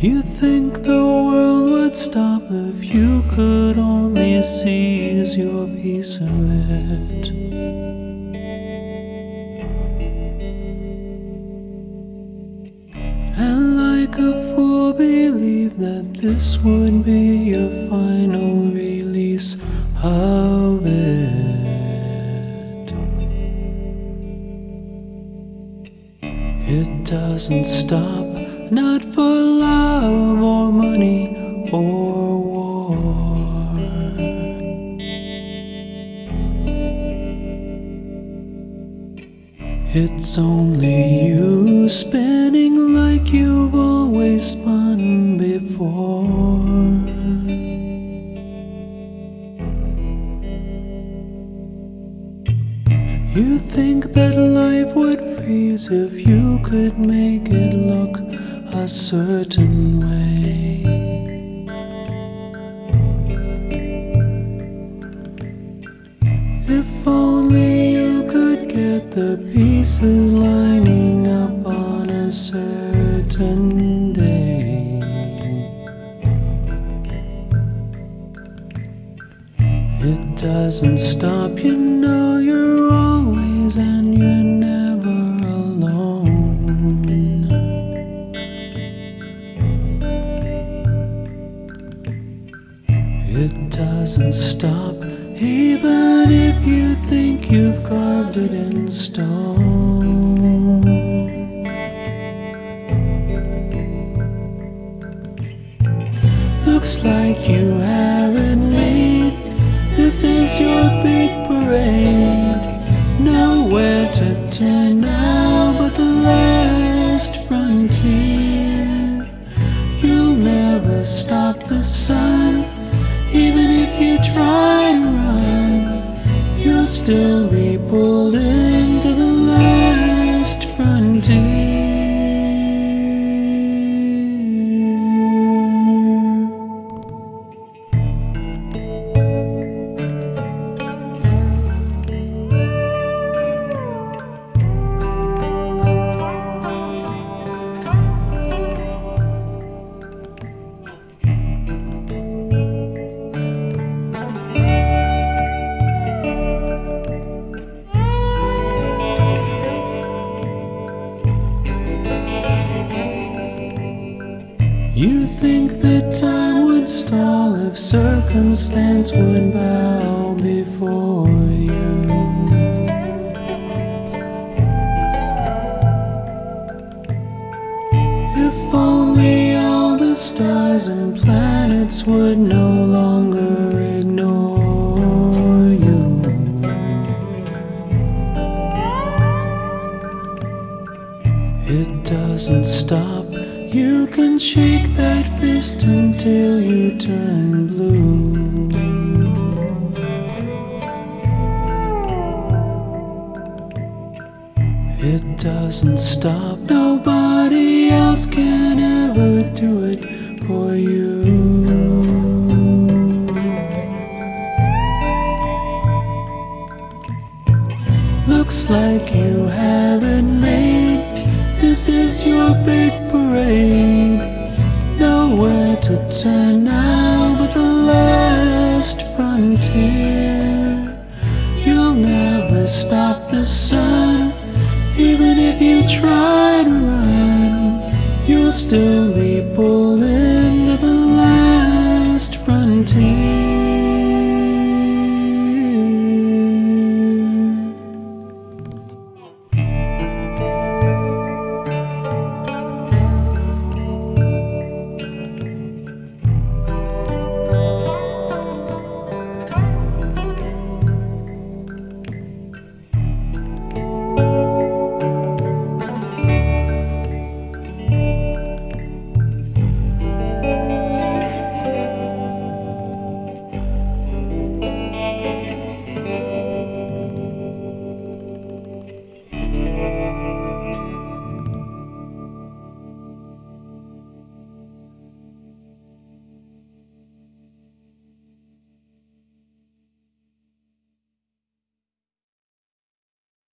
You think the world would stop if you could only seize your piece of it. And like a fool believe that this would be your final release of it. It doesn't stop, not for love or money or war. It's only you spinning like you've always spun before. You think that life would freeze if you could make it look a certain way. If only you could get the pieces lining up on a certain day. It doesn't stop, you know you're always and you're never alone. It doesn't stop, even if you think you've carved it in stone. Looks like you haven't made. This is your big parade. Nowhere to turn now but the last frontier. You'll never stop the sun. Even if you try to run, you'll still be pulled into the last frontier. You think that time would stall if circumstance would bow before you. If only all the stars and planets would no longer ignore you. It doesn't stop. You can shake that fist until you turn blue. It doesn't stop, nobody else can ever do it for you. Looks like you haven't made. This is your big parade. Nowhere to turn now but the last frontier. You'll never stop the sun. Even if you try to run, you'll still be pulled